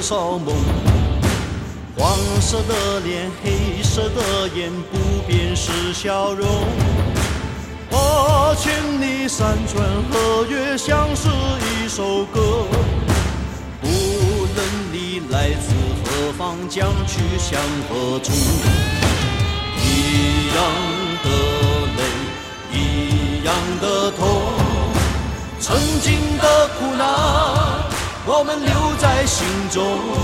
少梦。黄色的脸，黑色的眼，不变是笑容。千里山川河岳，像是一首歌。无论你来自何方，将去向何处。一样的泪，一样的痛，曾经的苦难，我们留在心中。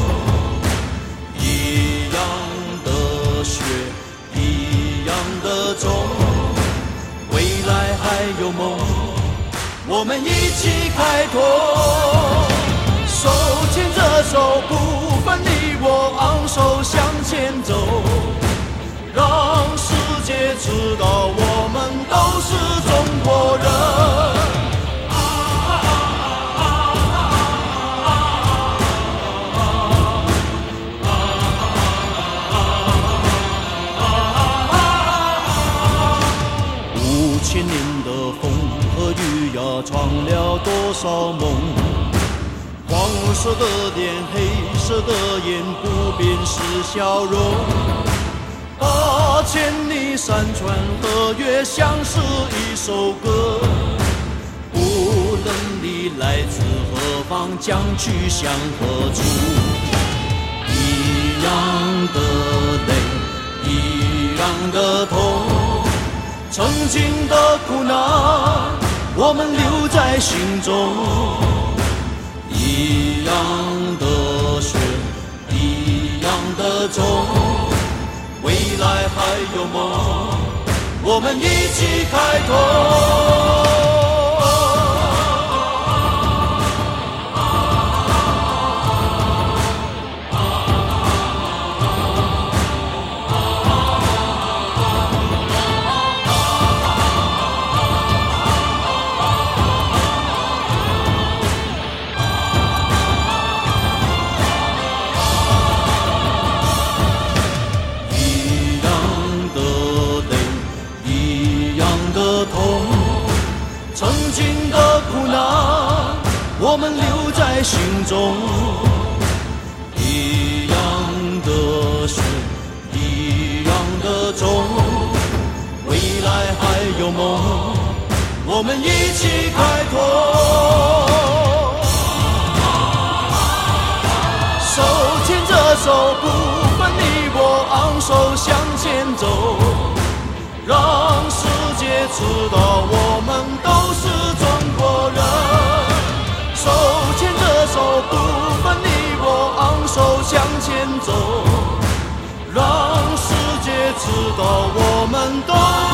一样的血，一样的种，未来还有梦，我们一起开拓。手牵着手，不分你我，昂首向前走，让世界知道我们都是中国人。5000年的风和雨呀，闯了多少梦？黄色的脸，黑色的眼，不变是笑容。千里山川河岳，像是一首歌。无论你来自何方，将去向何处。一样的泪，一样的痛，曾经的苦难，我们留在心中。一样的血，一样的种，未来还有梦，我们一起开拓。曾经的苦难，我们留在心中。一样的血，一样的种，未来还有梦，我们一起开拓。手牵着手，不分你我，昂首向前走，让世界知道我们都是中国人。手牵着手，不分你我，昂首向前走，让世界知道我们都